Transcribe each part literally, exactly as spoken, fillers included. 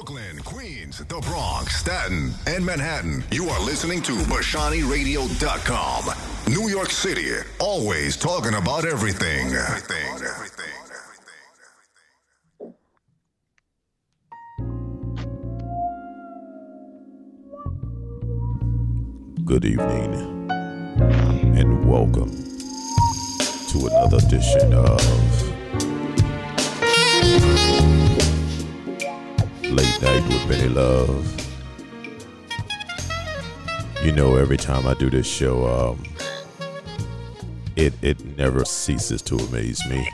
Brooklyn, Queens, the Bronx, Staten, and Manhattan. You are listening to Bashani Radio dot com. New York City, always talking about everything. Everything, everything. Good evening, and welcome to another edition of Late Night with Benny Love. You know, every time I do this show, um, it it never ceases to amaze me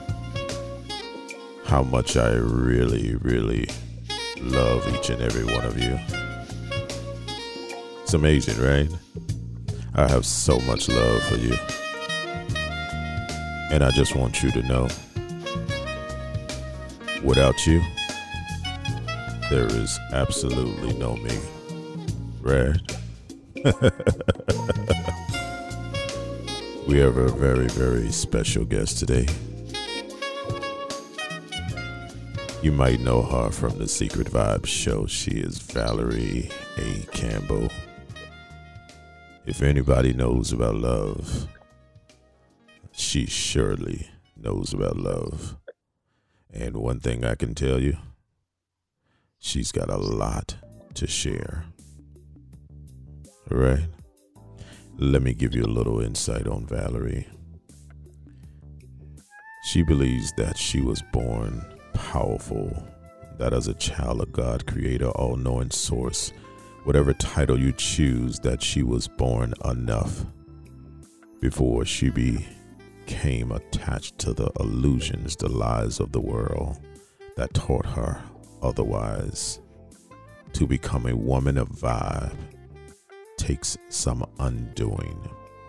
how much I really, really love each and every one of you. It's amazing, right? I have so much love for you. And I just want you to know, without you, there is absolutely no me. Right? We have a very, very special guest today. You might know her from the Secret Vibes show. She is Valerie A. Campbell. If anybody knows about love, she surely knows about love. And one thing I can tell you, she's got a lot to share. All right? Let me give you a little insight on Valerie. She believes that she was born powerful, that as a child of God, Creator, all-knowing source, whatever title you choose, that she was born enough before she became attached to the illusions, the lies of the world that taught her otherwise. To become a woman of vibe takes some undoing.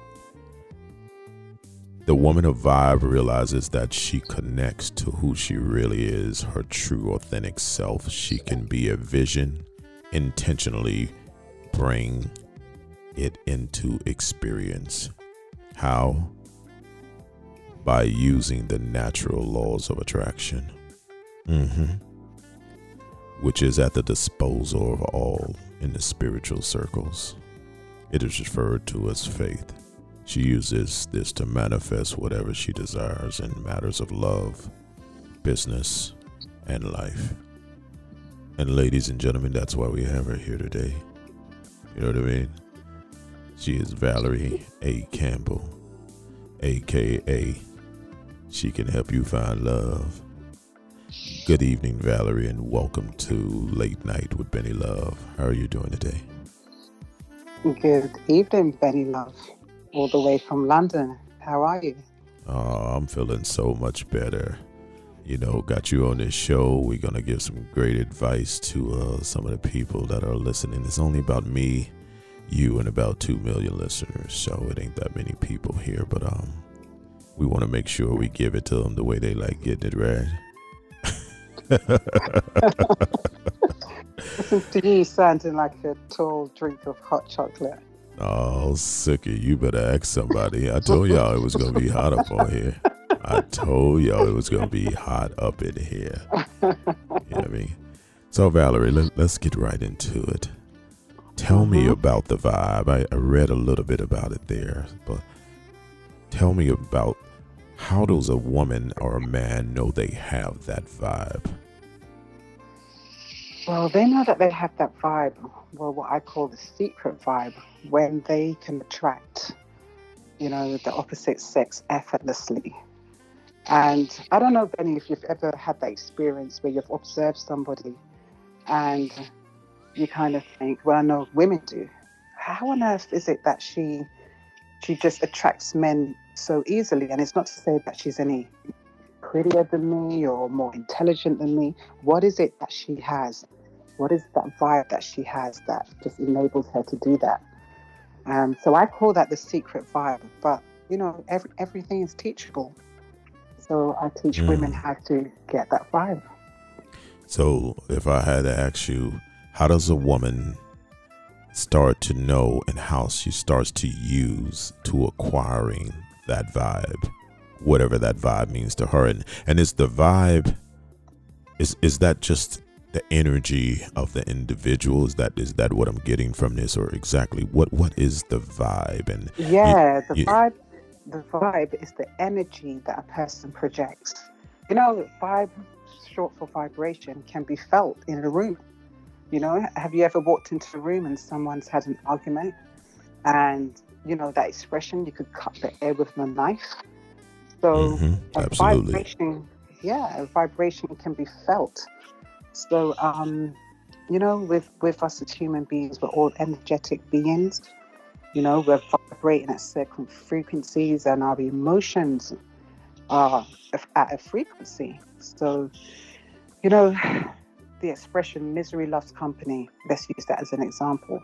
The woman of vibe realizes that she connects to who she really is, her true authentic self. She can be a vision, intentionally bring it into experience. How? By using the natural laws of attraction, mm-hmm. which is at the disposal of all in the spiritual circles. It is referred to as faith. She uses this to manifest whatever she desires in matters of love, business, and life. And ladies and gentlemen, that's why we have her here today. You know what I mean? She is Valerie A. Campbell, a k a. She can help you find love. Good evening, Valerie, and welcome to Late Night with Benny Love. How are you doing today? Good evening, Benny Love, all the way from London. How are you? Oh, I'm feeling so much better. You know, got you on this show. We're going to give some great advice to uh, some of the people that are listening. It's only about me, you, and about two million listeners, so it ain't that many people here, but um, we want to make sure we give it to them the way they like getting it, right? Listen to you sounding like a tall drink of hot chocolate. Oh, Sookie, you better ask somebody. I told y'all it was going to be hot up on here. I told y'all it was going to be hot up in here. You know what I mean? So, Valerie, let, let's get right into it. Tell mm-hmm. me about the vibe. I, I read a little bit about it there, but tell me about how does a woman or a man know they have that vibe? Well, they know that they have that vibe, well, what I call the secret vibe, when they can attract, you know, the opposite sex effortlessly. And I don't know, Benny, if you've ever had that experience where you've observed somebody and you kind of think, well, I know women do. How on earth is it that she she just attracts men so easily? And it's not to say that she's any prettier than me or more intelligent than me. What is it that she has? What is that vibe that she has that just enables her to do that? Um, so I call that the secret vibe. But, you know, every, everything is teachable. So I teach mm. women how to get that vibe. So if I had to ask you, how does a woman start to know and how she starts to use to acquiring that vibe, whatever that vibe means to her? And and is the vibe, is is that just the energy of the individual. Is that is that what I'm getting from this, or exactly what what is the vibe? And Yeah, you, the you, vibe, the vibe is the energy that a person projects. You know, vibe, short for vibration, can be felt in a room. You know, have you ever walked into a room and someone's had an argument, and you know that expression, you could cut the air with a knife. So hmm a absolutely. vibration, yeah, a vibration can be felt. So, um, you know, with, with us as human beings, we're all energetic beings. You know, we're vibrating at certain frequencies, and our emotions are at a frequency. So, you know, the expression misery loves company, let's use that as an example.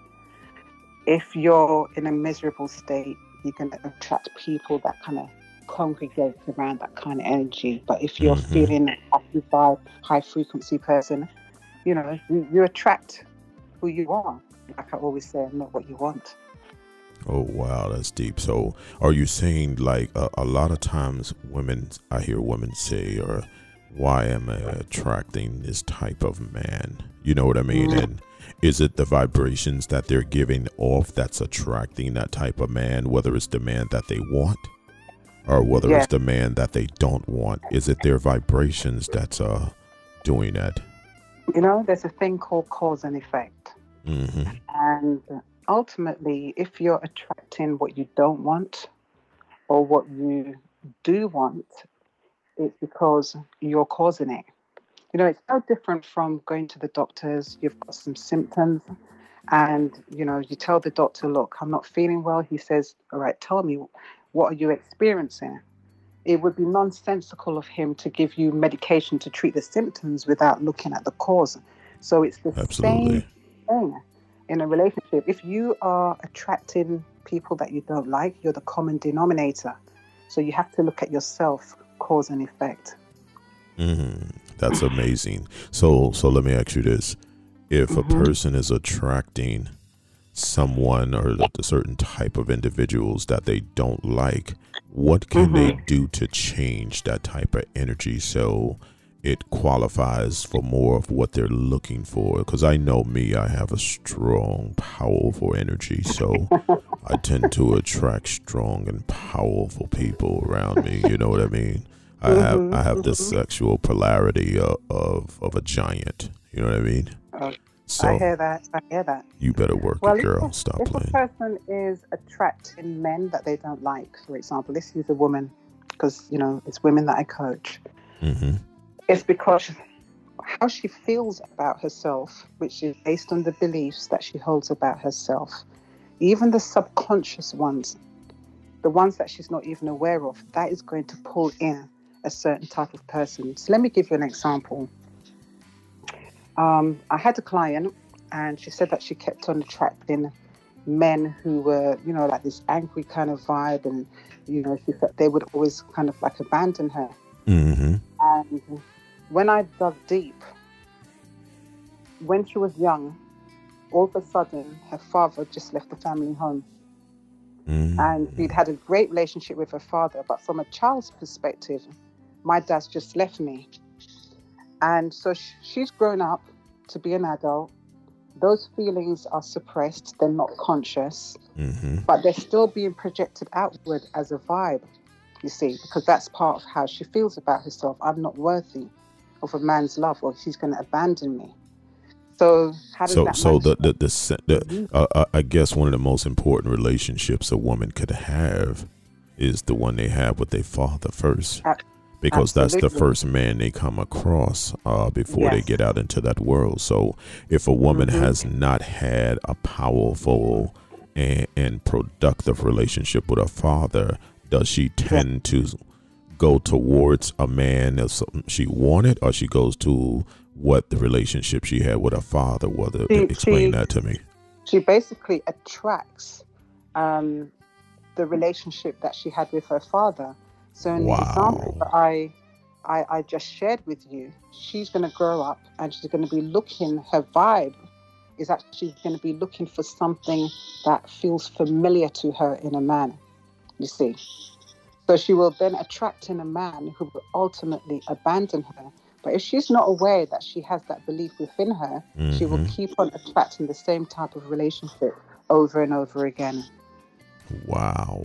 If you're in a miserable state, you're going to attract people that kind of congregate around that kind of energy. But if you're hmm feeling a happy vibe, high frequency person, you know, you, you attract who you are. Like I always say, not what you want. Oh wow, that's deep. So, are you saying like a, a lot of times women? I hear women say, "Or why am I attracting this type of man?" You know what I mean? Mm. And is it the vibrations that they're giving off that's attracting that type of man? Whether it's the man that they want, or whether Yeah. it's the man that they don't want, is it their vibrations that's uh doing that? You know, there's a thing called cause and effect. hmm And ultimately, if you're attracting what you don't want or what you do want, it's because you're causing it. You know, it's no different from going to the doctors. You've got some symptoms, and, you know, you tell the doctor, look, I'm not feeling well. He says, all right, tell me, what are you experiencing? It would be nonsensical of him to give you medication to treat the symptoms without looking at the cause. So it's the Absolutely. same thing in a relationship. If you are attracting people that you don't like, you're the common denominator. So you have to look at yourself, cause and effect. hmm That's amazing. So, so let me ask you this: if a Mm-hmm. person is attracting someone or the, the certain type of individuals that they don't like, what can they Mm-hmm. do to change that type of energy so it qualifies for more of what they're looking for? Because I know me, I have a strong, powerful energy, so I tend to attract strong and powerful people around me. You know what I mean? I have I have the Mm-hmm. sexual polarity of, of of a giant. You know what I mean? Oh, I So hear that. I hear that. you better work it, Well, if girl. a, Stop if a playing. person is attracting men that they don't like, for example, this is a woman, because, you know, it's women that I coach. hmm It's because how she feels about herself, which is based on the beliefs that she holds about herself, even the subconscious ones, the ones that she's not even aware of, that is going to pull in a certain type of person. So let me give you an example. Um, I had a client, and she said that she kept on attracting men who were, you know, like this angry kind of vibe, and, you know, she said they would always kind of like abandon her. hmm And when I dug deep, when she was young, all of a sudden her father just left the family home. hmm And she'd had a great relationship with her father, but from a child's perspective, my dad's just left me. And so sh- she's grown up to be an adult. Those feelings are suppressed, they're not conscious, hmm but they're still being projected outward as a vibe, you see, because that's part of how she feels about herself. I'm not worthy of a man's love, or he's going to abandon me. So how does So, that so the manifest? the the, se- the uh, uh, I guess one of the most important relationships a woman could have is the one they have with their father first, A- because that's the Absolutely. first man they come across uh, before they Yes. get out into that world. So, if a woman Mhm. has not had a powerful and, and productive relationship with her father, does she tend to go towards a man as something she wanted, or she goes to what the relationship she had with her father was? She, Explain she, that to me. she basically attracts um, the relationship that she had with her father. So in the example that Wow. I, I, I just shared with you, she's going to grow up and she's going to be looking, her vibe is actually going to be looking for something that feels familiar to her in a man, you see. So she will then attract in a man who will ultimately abandon her But if she's not aware that she has that belief within her, Mm-hmm. she will keep on attracting the same type of relationship over and over again. Wow.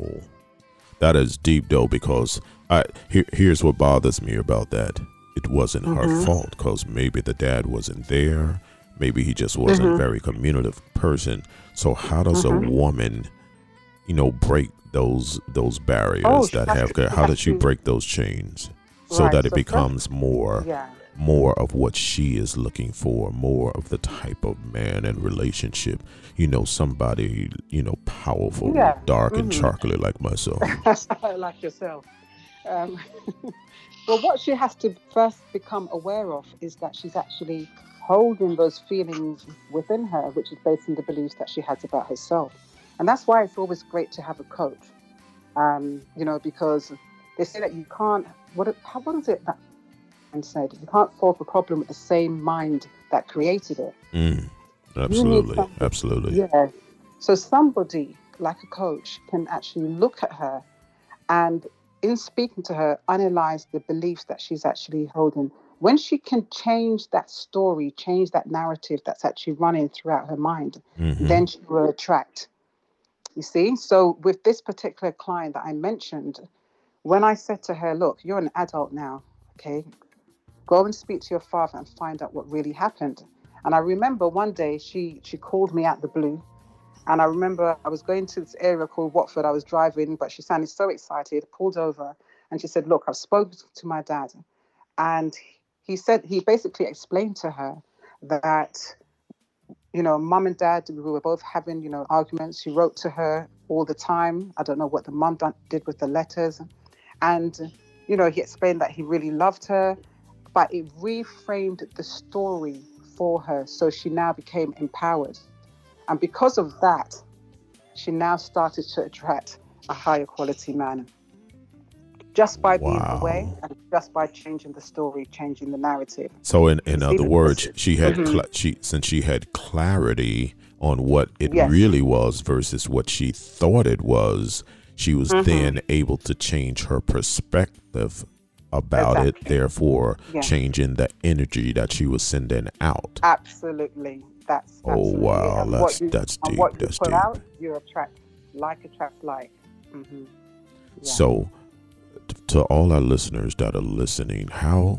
That is deep, though, because I here, here's what bothers me about that. It wasn't Mm-hmm. her fault, because maybe the dad wasn't there. Maybe he just wasn't Mm-hmm. a very communicative person. So how does Mm-hmm. a woman, you know, break those those barriers Oh, that she have? has to- How she does she has to- break those chains so Right, that it so first- becomes more Yeah. more of what she is looking for, more of the type of man and relationship? You know, somebody, you know, powerful, Yeah. dark and Mhm. chocolate like myself. Like yourself. Um, well, what she has to first become aware of is that she's actually holding those feelings within her, which is based on the beliefs that she has about herself. And that's why it's always great to have a coach, um, you know, because they say that you can't, what, how, what is it that and said? You can't solve a problem with the same mind that created it. Mm, absolutely, somebody- absolutely. Yeah. So somebody like a coach can actually look at her and, in speaking to her, analyze the beliefs that she's actually holding. When she can change that story, change that narrative that's actually running throughout her mind, Mhm. then she will attract. You see? So with this particular client that I mentioned, when I said to her, look, you're an adult now, okay? Go and speak to your father and find out what really happened. And I remember one day she she called me out the blue. And I remember I was going to this area called Watford. I was driving, but she sounded so excited, pulled over. And she said, look, I've spoken to my dad. And he said, he basically explained to her that, you know, mum and dad, we were both having, you know, arguments. He wrote to her all the time. I don't know what the mum done, did with the letters. And, you know, he explained that he really loved her, but it reframed the story for her. So she now became empowered. And because of that, she now started to attract a higher quality man. Just by being Wow. aware and just by changing the story, changing the narrative. So, in, in See, other the- words, she had Mhm. cla she since she had clarity on what it Yes. really was versus what she thought it was, she was Mhm. then able to change her perspective about it, Exactly. therefore Yeah. changing the energy that she was sending out. Absolutely. That's Oh, absolutely wow, it. And that's- what you, that's and deep, what you that's put deep. out, you attract. Like attracts like. Mm-hmm. Yeah. So, t- to all our listeners that are listening, how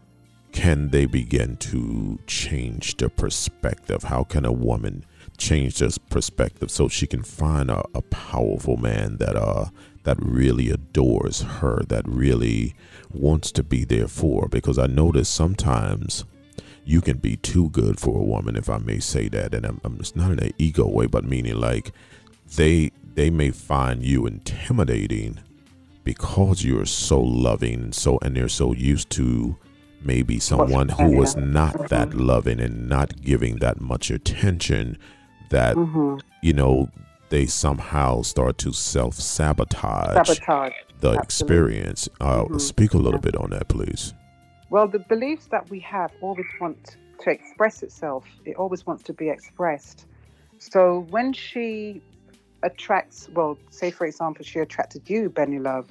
can they begin to change their perspective? How can a woman change their perspective so she can find a, a powerful man that uh that really adores her, that really wants to be there for her? Because I notice sometimes you can be too good for a woman, if I may say that, and I'm, I'm it's not in an ego way, but meaning like they they may find you intimidating because you're so loving and so and they're so used to maybe someone who was not that loving and not giving that much attention that Mm-hmm. you know they somehow start to self-sabotage Sabotage. the Absolutely. experience. Uh, Mhm. Speak a little Yeah. bit on that, please. Well, the beliefs that we have always want to express itself. It always wants to be expressed. So when she attracts, well, say for example, she attracted you, Benny Love.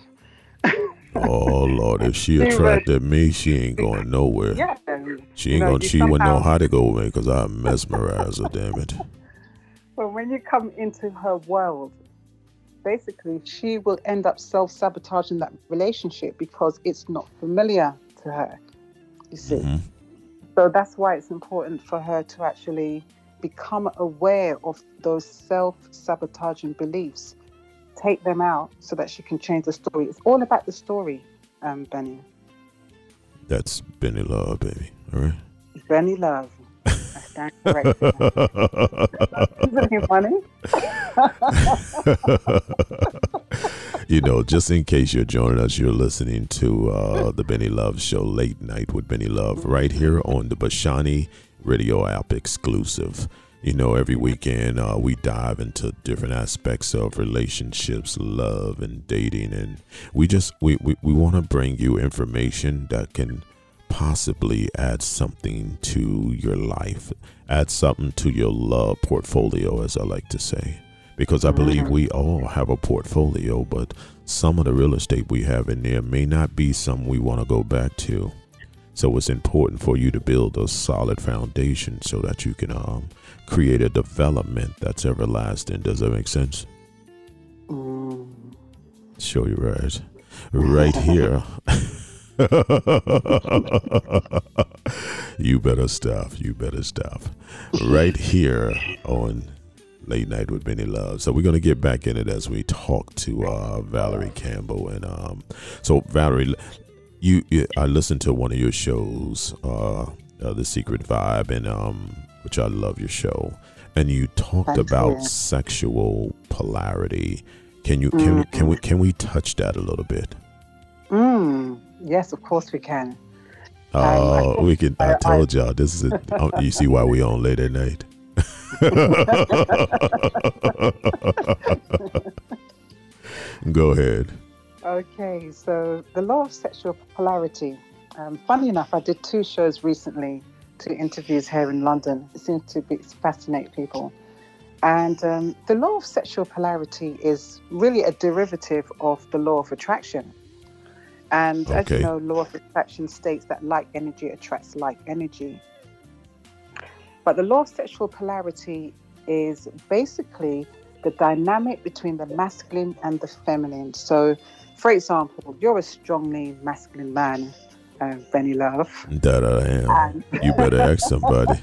Oh Lord, if she She attracted me, she ain't going nowhere. Yeah. She You ain't know, going. you She wouldn't know somehow- how to go with me because I mesmerize her. Damn it. But when you come into her world, basically she will end up self-sabotaging that relationship because it's not familiar to her. You see. Mhm. So that's why it's important for her to actually become aware of those self-sabotaging beliefs, take them out so that she can change the story. It's all about the story, um, Benny. That's Benny Love, baby. All right. Benny Love. I stand corrected. Isn't he funny? You know, just in case you're joining us, you're listening to uh, the Benny Love Show, Late Night with Benny Love, right here on the Bashani Radio app exclusive. You know, every weekend uh, we dive into different aspects of relationships, love, and dating, and we just we we, we want to bring you information that can possibly add something to your life, add something to your love portfolio, as I like to say. Because I believe we all have a portfolio, but some of the real estate we have in there may not be some we want to go back to. So it's important for you to build a solid foundation so that you can um, create a development that's everlasting. Does that make sense? Mm. Show you right, right here. You better stop. You better stop. Right here on Late Night with Benny Love. So we're gonna get back in it as we talk to uh, Valerie Campbell. And um, so Valerie, you, you I listened to one of your shows, uh, uh, The Secret Vibe, and um, which I love your show. And you talked Thank about you. sexual polarity. Can you can mm. can we can we touch that a little bit? Mm. Yes, of course we can. Oh, um, we can. I, I told I, y'all this is. A, um, you see why we on late at night. Go ahead. Okay, so the law of sexual polarity. Um, funny enough, I did two shows recently, two interviews here in London. It seems to be fascinate people. And um, the law of sexual polarity is really a derivative of the law of attraction. And okay. as you know, law of attraction states that like energy attracts like energy. But the law of sexual polarity is basically the dynamic between the masculine and the feminine. So, for example, you're a strongly masculine man, uh, Benny Love. That I am. And you better ask somebody.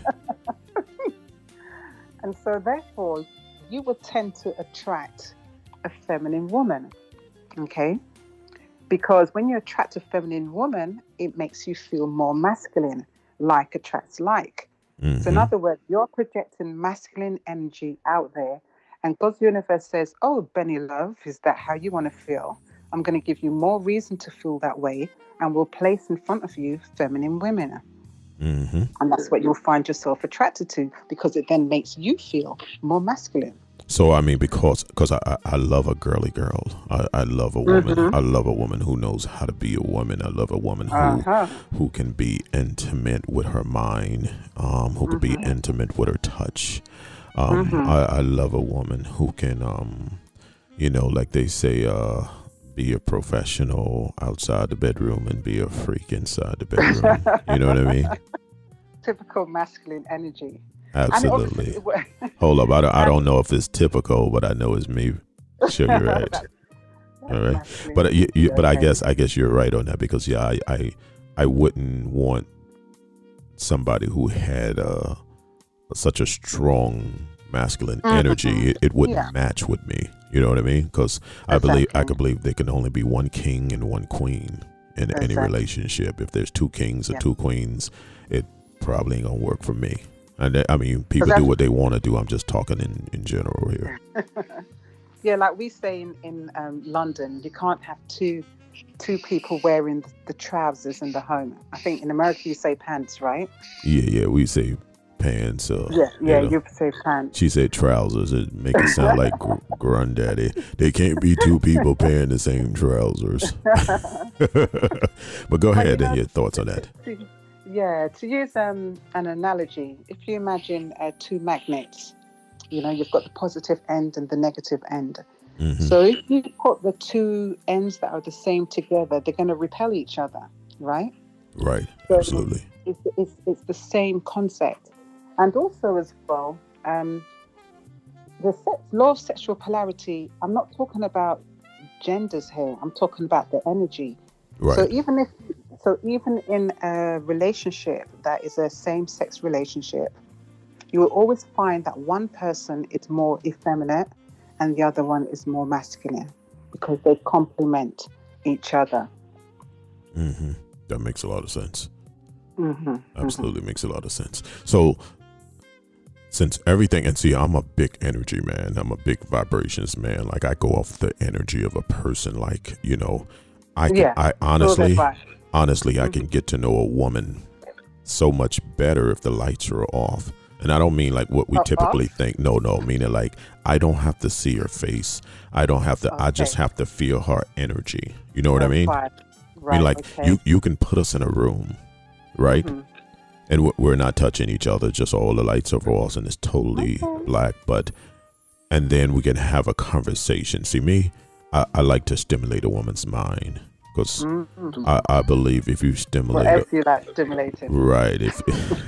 And so, therefore, you will tend to attract a feminine woman, okay? Because when you attract a feminine woman, it makes you feel more masculine. Like attracts like. Mm-hmm. So in other words, you're projecting masculine energy out there, and God's universe says, oh, Benny Love, is that how you want to feel? I'm going to give you more reason to feel that way, and we'll place in front of you feminine women. Mm-hmm. And that's what you'll find yourself attracted to, because it then makes you feel more masculine. So, I mean, because because I, I love a girly girl. I, I love a woman. Mm-hmm. I love a woman who knows how to be a woman. I love a woman who uh-huh. who can be intimate with her mind, um, who mm-hmm. can be intimate with her touch. Um, mm-hmm. I, I love a woman who can, um, you know, like they say, uh, be a professional outside the bedroom and be a freak inside the bedroom. You know what I mean? Typical masculine energy. Absolutely. Hold up. I don't, I don't know if it's typical, but I know it's me. Sure, you're right. All right. But you, you, but I guess I guess you're right on that, because yeah, I I, I wouldn't want somebody who had uh, such a strong masculine mm-hmm. energy. It, it wouldn't yeah. match with me. You know what I mean? Because I exactly. believe I could believe there can only be one king and one queen in exactly. any relationship. If there's two kings or yeah. two queens, it probably ain't gonna work for me. And I mean, people do what they want to do. I'm just talking in, in general here. Yeah, like we say in, in um, London, you can't have two two people wearing the trousers in the home. I think in America you say pants, right? Yeah, yeah, we say pants. Uh, yeah, yeah, you know. you say pants. She said trousers. It make it sound like gr- granddaddy. They can't be two people paying the same trousers. But go ahead and your thoughts on that. Yeah, to use um, an analogy, if you imagine uh, two magnets, you know, you've got the positive end and the negative end. Mm-hmm. So if you put the two ends that are the same together, they're going to repel each other, right? Right, so absolutely. It's, it's, it's the same concept. And also as well, um, the sex, law of sexual polarity, I'm not talking about genders here. I'm talking about the energy. Right. So even if So even in a relationship that is a same-sex relationship, you will always find that one person is more effeminate and the other one is more masculine, because they complement each other. Mm-hmm. That makes a lot of sense. Mm-hmm. Absolutely mm-hmm. makes a lot of sense. So since everything, and see, I'm a big energy man. I'm a big vibrations man. Like, I go off the energy of a person. Like, you know, I can, yeah. I honestly... So Honestly, mm-hmm. I can get to know a woman so much better if the lights are off. And I don't mean like what we uh, typically off? think. No, no, meaning like I don't have to see her face. I don't have to. Okay. I just have to feel her energy. You know what That's I mean? Right. I mean, like okay. you, you can put us in a room, right? Mm-hmm. And we're not touching each other. Just all the lights are off and it's totally okay. black. But and then we can have a conversation. See, me, I, I like to stimulate a woman's mind. because Mm-hmm. I, I believe if you stimulate, Whatever you like stimulated. right? If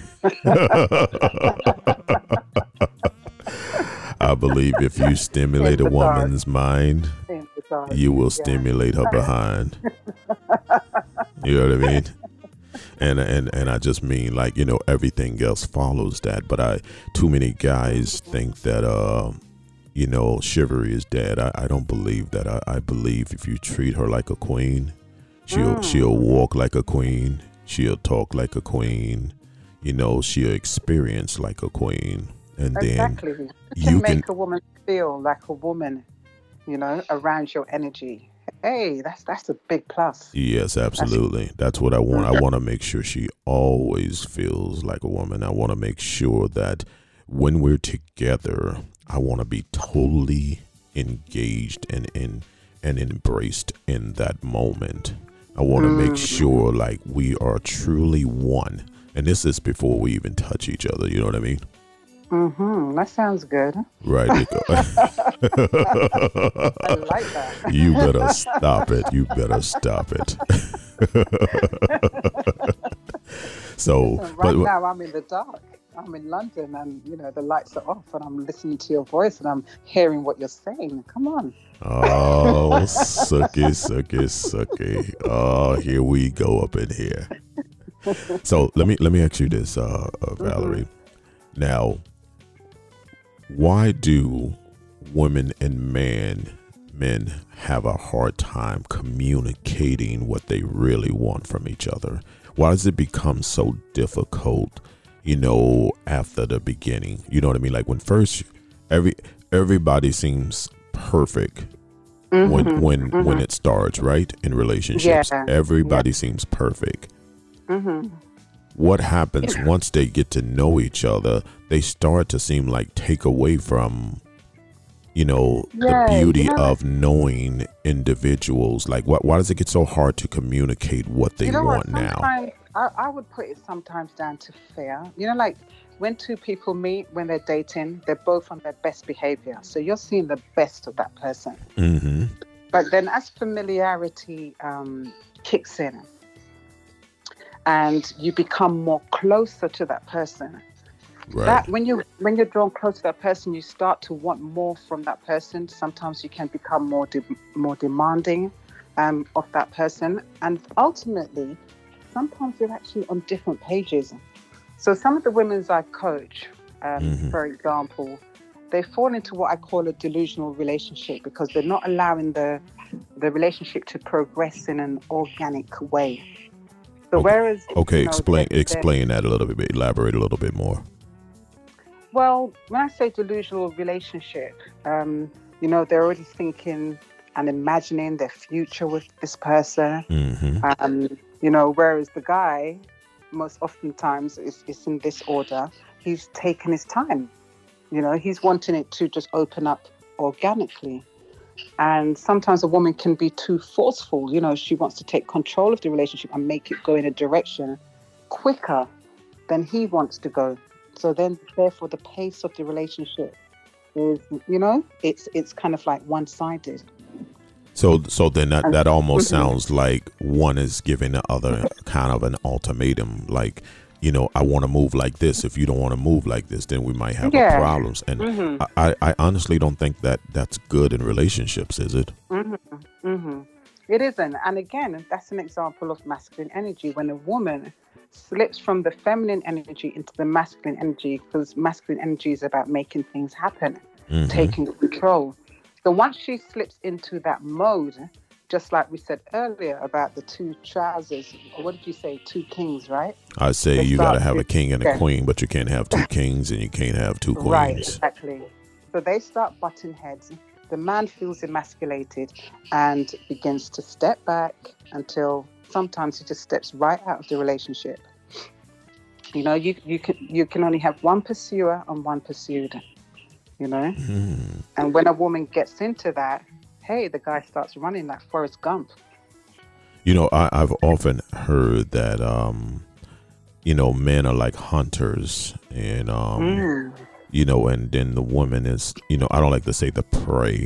I believe if you stimulate a woman's mind, you will stimulate her behind. You know what I mean? And and and I just mean, like, you know, everything else follows that. But I, too many guys think that uh, you know, chivalry is dead. I, I don't believe that. I, I believe if you treat her like a queen, she'll mm. she'll walk like a queen. She'll talk like a queen. You know, she'll experience like a queen. And exactly. then you can you make can a woman feel like a woman, you know, around your energy. Hey, that's that's a big plus. Yes, absolutely. That's, that's what I want. I want to make sure she always feels like a woman. I want to make sure that when we're together, I want to be totally engaged and in and embraced in that moment. I want to mm. make sure like we are truly one. And this is before we even touch each other. You know what I mean? Mm-hmm. That sounds good. Right. I like that. You better stop it. You better stop it. So, Listen, right but, now I'm in the dark. I'm in London, and you know the lights are off, and I'm listening to your voice, and I'm hearing what you're saying. Come on. Oh, sucky, sucky, sucky. Oh, here we go up in here. So let me let me ask you this, uh, uh, Valerie. Mm-hmm. Now, why do women and men men have a hard time communicating what they really want from each other? Why does it become so difficult, you know, after the beginning? You know what I mean? Like when first every everybody seems perfect mm-hmm, when when mm-hmm. when it starts, right? In relationships, yeah. everybody yeah. seems perfect. Mm-hmm. What happens once they get to know each other? They start to seem like take away from, you know, yeah, the beauty yeah. of knowing individuals. Like, what? Why does it get so hard to communicate what they you know want what? now? I, I would put it sometimes down to fear. You know, like when two people meet, when they're dating, they're both on their best behavior. So you're seeing the best of that person. Mm-hmm. But then as familiarity um, kicks in, and you become more closer to that person. Right. That when you when you're drawn close to that person, you start to want more from that person. Sometimes you can become more de- more demanding um, of that person, and ultimately, sometimes you're actually on different pages. So some of the women I coach, um, mm-hmm. for example, they fall into what I call a delusional relationship because they're not allowing the the relationship to progress in an organic way. So okay. whereas okay, you know, explain they're, explain that a little bit. Elaborate a little bit more. Well, when I say delusional relationship, um, you know, they're already thinking and imagining their future with this person. Mm-hmm. Um, you know, whereas the guy, most oftentimes, is, is in this order. He's taking his time. You know, he's wanting it to just open up organically. And sometimes a woman can be too forceful. You know, she wants to take control of the relationship and make it go in a direction quicker than he wants to go. So then, therefore, the pace of the relationship is, you know, it's it's kind of like one-sided. So, so then that, that almost sounds like one is giving the other kind of an ultimatum, like, you know, I want to move like this. If you don't want to move like this, then we might have yeah. problems. And mm-hmm. I, I honestly don't think that that's good in relationships, is it? Mm-hmm. Mm-hmm. It isn't. And again, that's an example of masculine energy. When a woman slips from the feminine energy into the masculine energy, because masculine energy is about making things happen, mm-hmm. taking control. So once she slips into that mode, just like we said earlier about the two trousers, or what did you say, two kings, right? I say they you got to have a king and a queen, but you can't have two kings and you can't have two queens. Right, exactly. So they start butting heads. The man feels emasculated and begins to step back until sometimes he just steps right out of the relationship. You know, you you can you can only have one pursuer and one pursued, you know? Mm. And when a woman gets into that, hey, the guy starts running like Forrest Gump. You know, I, I've often heard that, um, you know, men are like hunters and, um, mm. you know, and then the woman is, you know, I don't like to say the prey,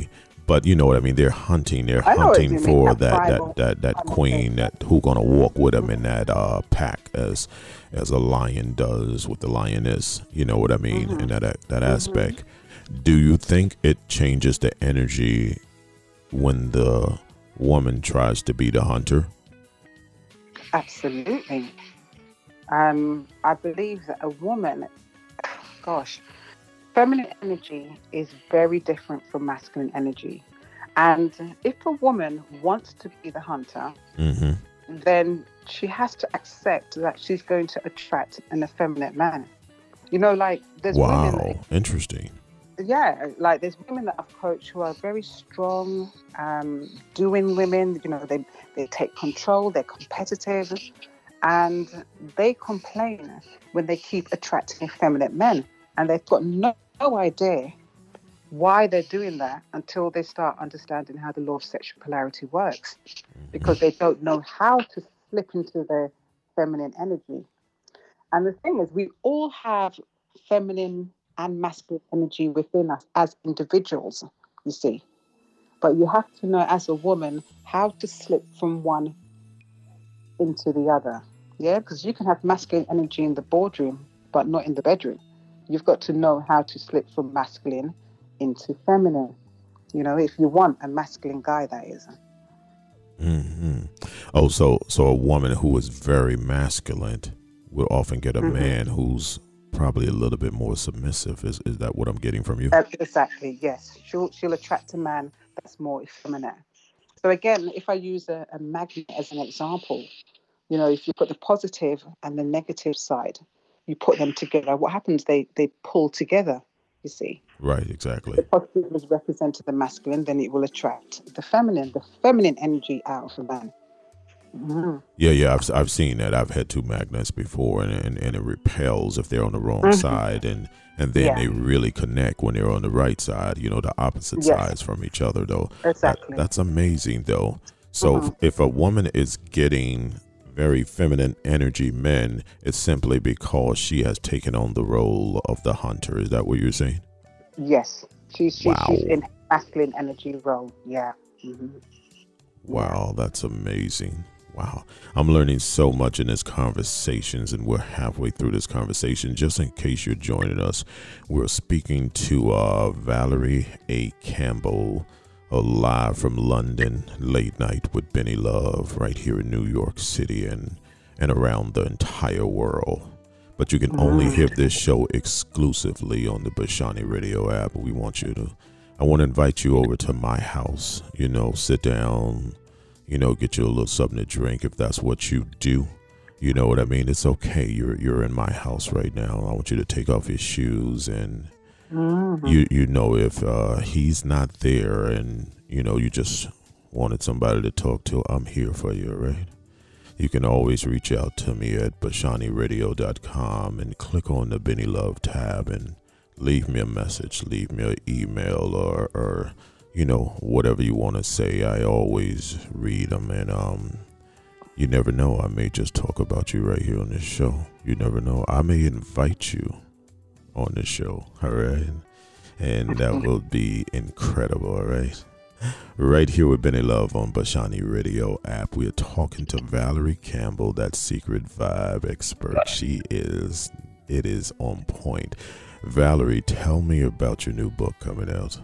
But you know what I mean? They're hunting. They're I know what hunting you mean, for that that tribal that that, that kind of queen thing. that who gonna walk with them in that uh, pack as as a lion does with the lioness. You know what I mean? Mhm. In that that Mhm. aspect. Do you think it changes the energy when the woman tries to be the hunter? Absolutely. Um, I believe that a woman, gosh, feminine energy is very different from masculine energy. And if a woman wants to be the hunter, Mm-hmm. then she has to accept that she's going to attract an effeminate man. You know, like there's women, Wow, interesting. yeah, like there's women that I've coached who are very strong, um, doing women, you know, they, they take control, they're competitive, and they complain when they keep attracting effeminate men. And they've got no, no idea why they're doing that until they start understanding how the law of sexual polarity works, because they don't know how to slip into their feminine energy. And the thing is, we all have feminine and masculine energy within us as individuals, you see. But you have to know as a woman how to slip from one into the other. Yeah, because you can have masculine energy in the boardroom, but not in the bedroom. You've got to know how to slip from masculine into feminine. You know, if you want a masculine guy, that is. Mm-hmm. Oh, so so a woman who is very masculine will often get a Mhm. man who's probably a little bit more submissive. Is is that what I'm getting from you? Uh, exactly, yes. She'll, she'll attract a man that's more effeminate. So again, if I use a, a magnet as an example, you know, if you put the positive and the negative side, you put them together, what happens? They they pull together, you see. Right, The exactly. positive is represented the masculine, then it will attract the feminine, the feminine energy out of a man. Mhm. Yeah, yeah, I've I've seen that. I've had two magnets before, and and, and it repels if they're on the wrong Mhm. side, and and then Yeah. they really connect when they're on the right side. You know, the opposite Yes. sides from each other, though. That, Exactly. that's amazing, though. So Mhm. if a woman is getting very feminine energy men, it's simply because she has taken on the role of the hunter. Is that what you're saying? Yes. She's, she's, Wow. she's in masculine energy role. Yeah. Mhm. Wow, that's amazing. Wow. I'm learning so much in this conversations, and we're halfway through this conversation. Just in case you're joining us, we're speaking to uh, Valerie A. Campbell, uh, live from London, late night with Benny Love, right here in New York City and, and around the entire world. But you can only hear this show exclusively on the Bashani Radio app. We want you to, I want to invite you over to my house, you know, sit down, you know, get you a little something to drink if that's what you do. You know what I mean? It's okay. You're you're in my house right now. I want you to take off your shoes, and Mhm. you you know, if uh, he's not there and, you know, you just wanted somebody to talk to, I'm here for you, right? You can always reach out to me at bashani radio dot com and click on the Benny Love tab and leave me a message, leave me an email, or, or you know, whatever you want to say. I always read them, and um, you never know. I may just talk about you right here on this show. You never know. I may invite you on this show, all right? And that will be incredible, all right? Right here with Benny Love on Bashani Radio app. We are talking to Valerie Campbell, that secret vibe expert. She is, it is on point. Valerie, tell me about your new book coming out.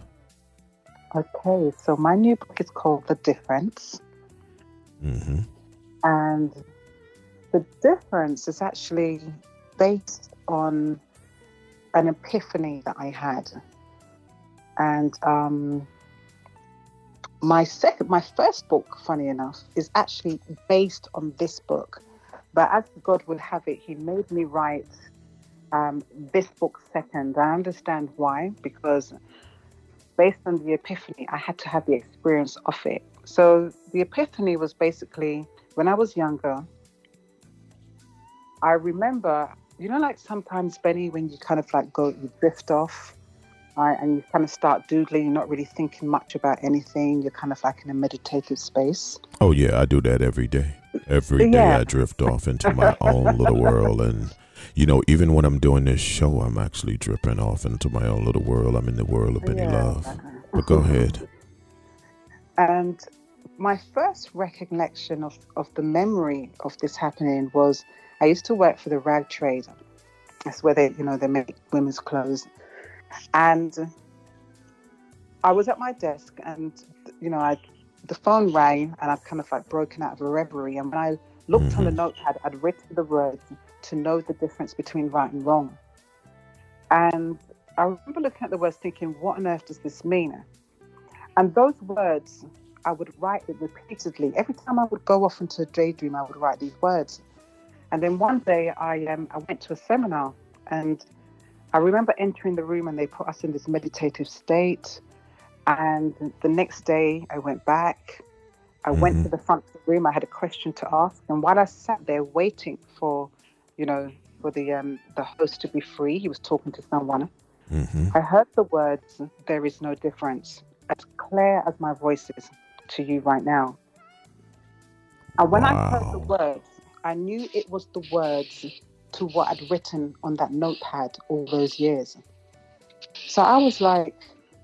Okay, so my new book is called The Difference. Mm-hmm. And the difference is actually based on an epiphany that I had. And um, my second, my first book, funny enough, is actually based on this book. But as God would have it, he made me write um, this book second. I understand why, because based on the epiphany, I had to have the experience of it. So the epiphany was basically when I was younger. I remember, you know, like sometimes, Benny, when you kind of like go, you drift off, right, and you kind of start doodling, you're not really thinking much about anything. You're kind of like in a meditative space. Oh, yeah, I do that every day. Every day Yeah. I drift off into my own little world. And, you know, even when I'm doing this show, I'm actually dripping off into my own little world. I'm in the world of Benny Yeah. Love. But go ahead. And my first recollection of, of the memory of this happening was I used to work for the rag trade. That's where they, you know, they make women's clothes. And I was at my desk and, you know, I the phone rang and I'd kind of like broken out of a reverie. And when I looked mm-hmm. on the notepad, I'd written the words to know the difference between right and wrong. And I remember looking at the words thinking, what on earth does this mean? And those words, I would write it repeatedly. Every time I would go off into a daydream, I would write these words. And then one day I um, I went to a seminar and I remember entering the room and they put us in this meditative state. And the next day I went back. I mm-hmm. went to the front of the room. I had a question to ask. And while I sat there waiting for, you know, for the um, the host to be free, he was talking to someone. Mm-hmm. I heard the words, "There is no difference," as clear as my voice is to you right now. And when wow. I heard the words, I knew it was the words to what I'd written on that notepad all those years. So I was like,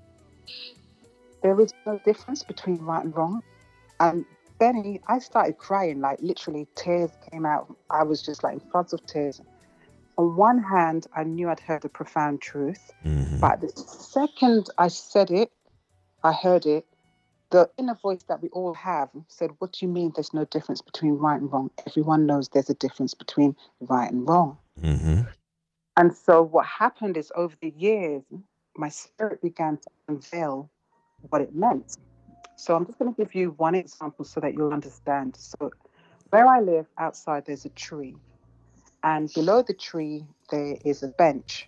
there is no difference between right and wrong. And Benny, I started crying, like literally tears came out. I was just like in floods of tears. On one hand, I knew I'd heard a profound truth, mm-hmm. but the second I said it, I heard it, the inner voice that we all have said, what do you mean there's no difference between right and wrong? Everyone knows there's a difference between right and wrong. Mm-hmm. And so what happened is over the years, my spirit began to unveil what it meant. So I'm just going to give you one example so that you'll understand. So where I live outside, there's a tree. And below the tree, there is a bench.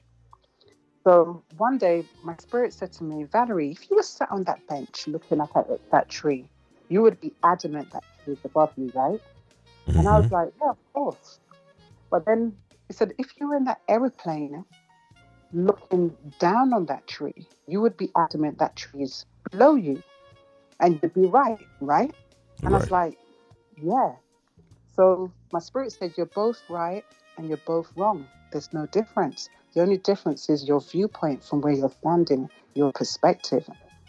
So one day, my spirit said to me, Valerie, if you were sat on that bench looking up at that tree, you would be adamant that it was above you, right? Mm-hmm. And I was like, yeah, of course. But then he said, if you were in that aeroplane looking down on that tree, you would be adamant that tree is below you. And you'd be right, right? And right. I was like, yeah. So my spirit said, you're both right and you're both wrong. There's no difference. The only difference is your viewpoint from where you're standing, your perspective.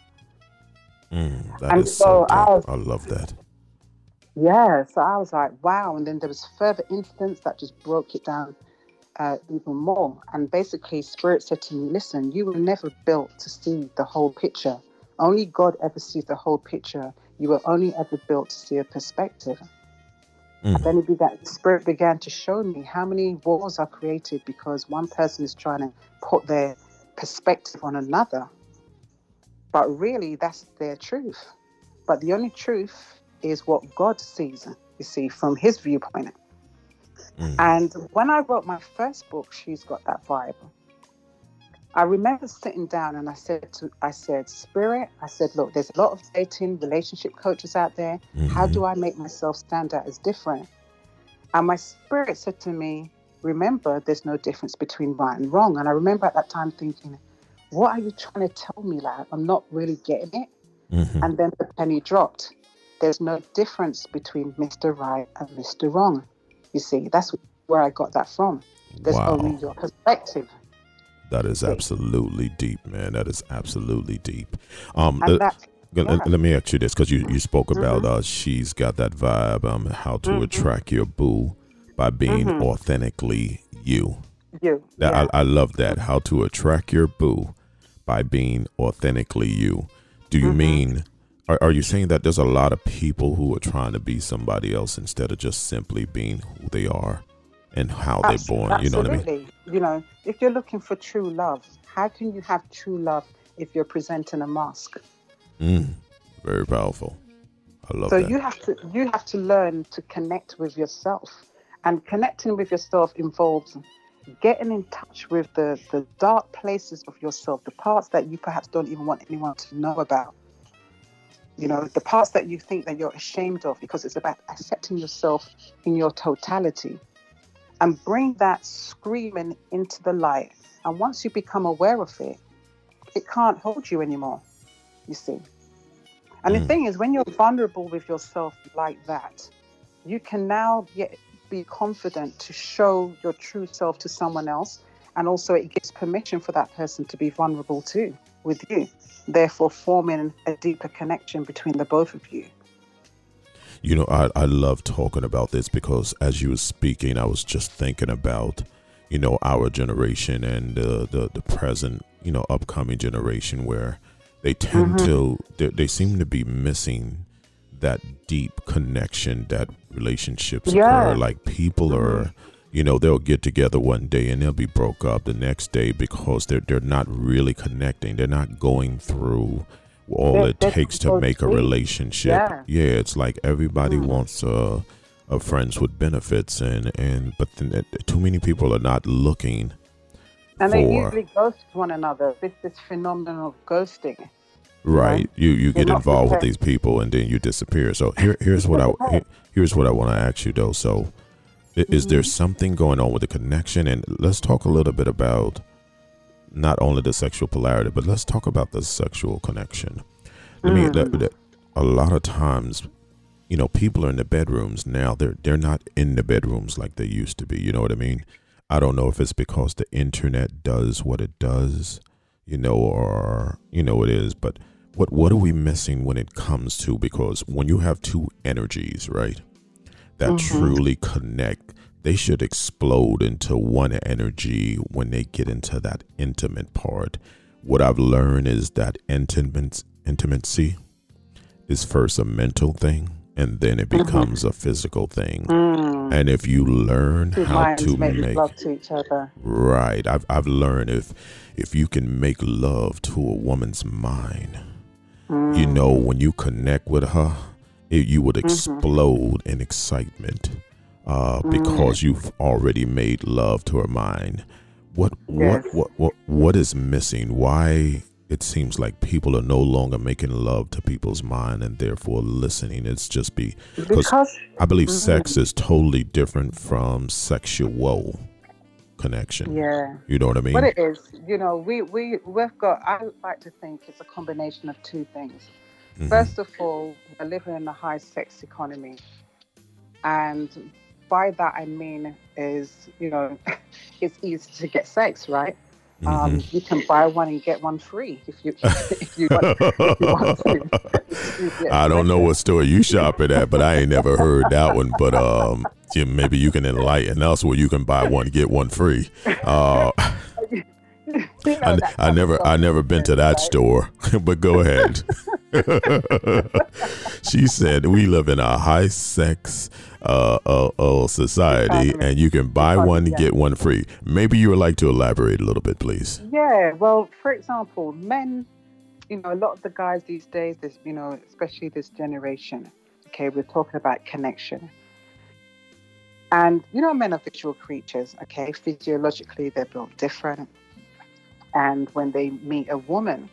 Mm, that and is so, so I, was, I love that. Yeah, so I was like, wow. And then there was further instance that just broke it down uh, even more. And basically, Spirit said to me, listen, you were never built to see the whole picture. Only God ever sees the whole picture. You were only ever built to see a perspective. Mm. And then it began, the Spirit began to show me how many wars are created because one person is trying to put their perspective on another. But really, that's their truth. But the only truth is what God sees, you see, from his viewpoint. Mm. And when I wrote my first book, She's Got That Vibe, I remember sitting down and I said, to, I said, Spirit, I said, look, there's a lot of dating relationship coaches out there. Mm-hmm. How do I make myself stand out as different? And my spirit said to me, remember, there's no difference between right and wrong. And I remember at that time thinking, what are you trying to tell me, lad? I'm not really getting it. Mm-hmm. And then the penny dropped. There's no difference between Mister Right and Mister Wrong. You see, that's where I got that from. There's wow. only your perspective. That is absolutely deep, man. That is absolutely deep. Um, let, yeah. let me ask you this, because you, you spoke about mm-hmm. uh, She's Got That Vibe, um, how to mm-hmm. attract your boo by being mm-hmm. authentically you. You. That, yeah. I, I love that. How to attract your boo by being authentically you. Do you mm-hmm. mean, are, are you saying that there's a lot of people who are trying to be somebody else instead of just simply being who they are and how they're born? Absolutely. You know what I mean? You know, if you're looking for true love, how can you have true love if you're presenting a mask? Mm, very powerful. I love so that. So you have to you have to learn to connect with yourself, and connecting with yourself involves getting in touch with the the dark places of yourself, the parts that you perhaps don't even want anyone to know about. You know, the parts that you think that you're ashamed of, because it's about accepting yourself in your totality. And bring that screaming into the light. And once you become aware of it, it can't hold you anymore, you see. And mm. the thing is, when you're vulnerable with yourself like that, you can now get, be confident to show your true self to someone else. And also it gives permission for that person to be vulnerable too. with you, therefore forming a deeper connection between the both of you. You know, I, I love talking about this because as you were speaking, I was just thinking about, you know, our generation and uh, the, the present, you know, upcoming generation where they tend mm-hmm. to, they, they seem to be missing that deep connection that relationships yeah. occur. Like people mm-hmm. are, you know, they'll get together one day and they'll be broke up the next day because they're, they're not really connecting. They're not going through all they're, it takes to make a relationship. Yeah. yeah, it's like everybody mm. wants uh, a friends with benefits, and, and but then it, too many people are not looking and for, they usually ghost one another. This this phenomenon of ghosting. Right, you you They're get involved with prepared. these people and then you disappear. So here here's what I here, here's what I want to ask you though. So is mm-hmm. there something going on with the connection? And let's talk a little bit about not only the sexual polarity, but let's talk about the sexual connection. I mean, mm. that, that a lot of times, you know, people are in the bedrooms now. They're they're not in the bedrooms like they used to be. You know what I mean? I don't know if it's because the internet does what it does, you know, or you know it is. But what what are we missing when it comes to? Because when you have two energies, right, that mm-hmm. truly connect, they should explode into one energy when they get into that intimate part. What I've learned is that intimate, intimacy is first a mental thing, and then it becomes mm-hmm. a physical thing. Mm. And if you learn Two how to make make love to each other, right, I've I've learned if if you can make love to a woman's mind, mm. you know, when you connect with her, it, you would explode mm-hmm. in excitement. Uh, because mm. you've already made love to her mind. What, yes. what, what, what, what is missing? Why it seems like people are no longer making love to people's mind and therefore listening? It's just be because I believe mm-hmm. sex is totally different from sexual connection. Yeah, you know what I mean. What it is, you know, we we we've got. I like to think it's a combination of two things. Mm-hmm. First of all, we're living in a high sex economy, and by that I mean is, you know, it's easy to get sex, right? Mm-hmm. Um, you can buy one and get one free if you if you want, if you want to. I don't know what store you shopping at, but I ain't never heard that one. But um, yeah, maybe you can enlighten us where you can buy one get one free. Uh, you know, I, I never I never been to that store, but go ahead. She said we live in a high sex uh, uh, uh, society, and you can buy one and get one free. Maybe you would like to elaborate a little bit, please. Yeah, well, for example, men, you know, a lot of the guys these days, this, you know, especially this generation, okay, we're talking about connection. And, you know, men are visual creatures, okay? Physiologically, they're built different. And when they meet a woman,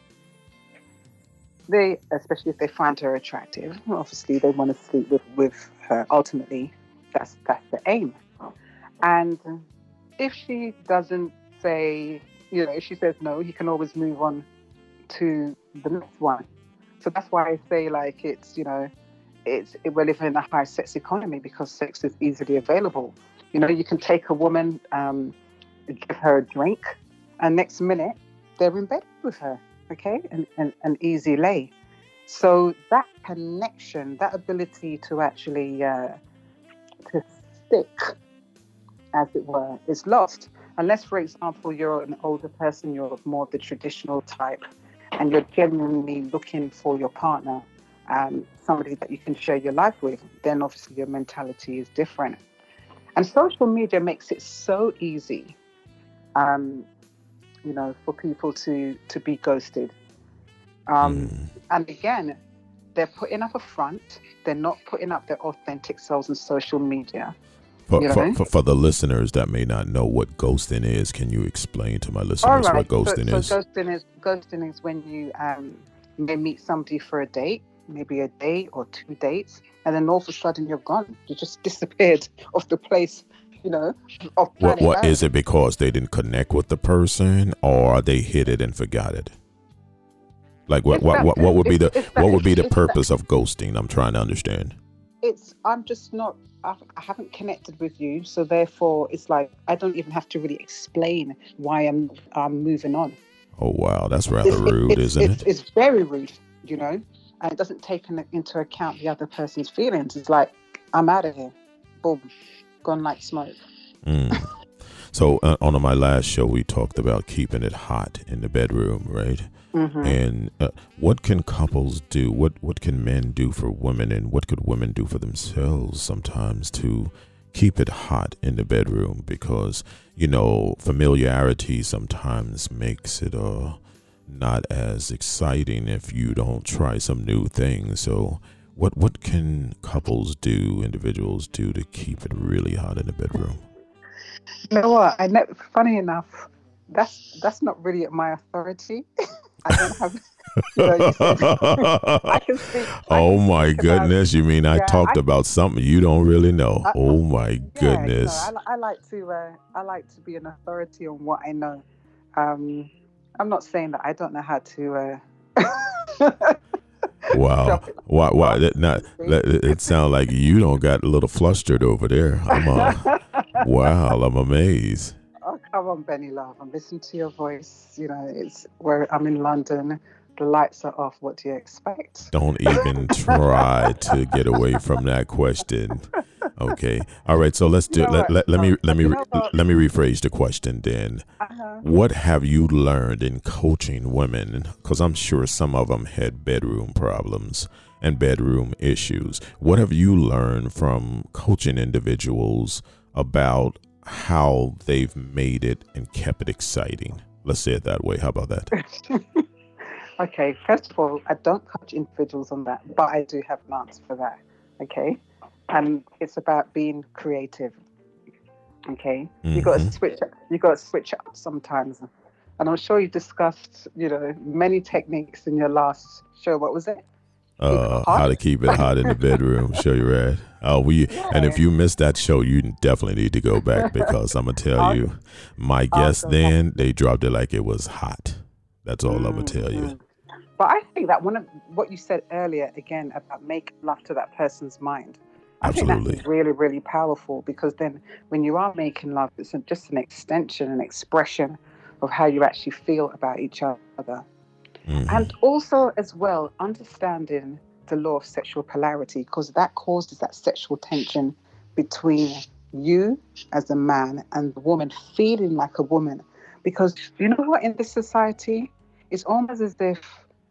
they, especially if they find her attractive, obviously they want to sleep with, with her. Ultimately, that's that's the aim. And if she doesn't say, you know, if she says no, he can always move on to the next one. So that's why I say, like, it's, you know, it's it, we're living in a high sex economy because sex is easily available. You know, you can take a woman, um, give her a drink, and next minute they're in bed with her. Okay, and, and an easy lay. So that connection, that ability to actually uh, to stick, as it were, is lost. Unless, for example, you're an older person, you're more of the traditional type, and you're genuinely looking for your partner, um, somebody that you can share your life with, then obviously your mentality is different. And social media makes it so easy. Um, you know, for people to, to be ghosted. Um, mm. And again, they're putting up a front. They're not putting up their authentic selves on social media. For, you know? for, for, for the listeners that may not know what ghosting is, can you explain to my listeners right. what ghosting so, is? So ghosting is? Ghosting is when you um, may meet somebody for a date, maybe a date or two dates, and then all of a sudden you're gone. You just disappeared off the place. You know, of what what Earth. Is it because they didn't connect with the person, or they hit it and forgot it? Like what what, what, what would be the what would be the purpose of ghosting? I'm trying to understand. It's I'm just not I haven't connected with you, so therefore it's like I don't even have to really explain why I'm I'm moving on. Oh, wow. That's rather It's, rude, it's, isn't it's, it? it's very rude, you know, and it doesn't take in, into account the other person's feelings. It's like, I'm out of here. Boom. Gone like smoke. Mm. So uh, on my last show, we talked about keeping it hot in the bedroom, right? Mm-hmm. And uh, what can couples do? What what can men do for women, and what could women do for themselves sometimes to keep it hot in the bedroom? Because, you know, familiarity sometimes makes it uh, not as exciting if you don't try some new things. So what what can couples do, individuals do to keep it really hot in the bedroom? You know what? I know. Funny enough, that's that's not really at my authority. I don't have. You know, you said, I can speak. I Oh can my speak goodness! about, You mean I yeah, talked I, about something you don't really know? I, Oh my yeah, goodness! you know, I, I like to. Uh, I like to be an authority on what I know. Um, I'm not saying that I don't know how to. Uh, Wow! Why? Why? That not? That, it sounds like you don't got a little flustered over there. I'm uh, wow! I'm amazed. Oh, come on, Benny Love. I'm listening to your voice. You know, it's where I'm in London. The lights are off. What do you expect? Don't even try to get away from that question. Okay. All right. So let's do. You know Let, let, let me let me you know let me rephrase the question then. Uh-huh. What have you learned in coaching women? Because I'm sure some of them had bedroom problems and bedroom issues. What have you learned from coaching individuals about how they've made it and kept it exciting? Let's say it that way. How about that? Okay, first of all, I don't coach individuals on that, but I do have an answer for that. Okay, and it's about being creative. Okay, mm-hmm. you got to switch. You got to switch up sometimes, and I'm sure you discussed, you know, many techniques in your last show. What was it? Uh, how to keep it hot in the bedroom. Show you right. Oh, we yeah. And if you missed that show, you definitely need to go back because I'm gonna tell I'll, you, my guests then back. They dropped it like it was hot. That's all mm-hmm. I'm gonna tell you. But I think that one of what you said earlier again about make love to that person's mind. I Absolutely. think that's really, really powerful because then when you are making love, it's just an extension, an expression of how you actually feel about each other. Mm-hmm. And also as well, understanding the law of sexual polarity, because that causes that sexual tension between you as a man and the woman feeling like a woman. Because you know what, in this society, it's almost as if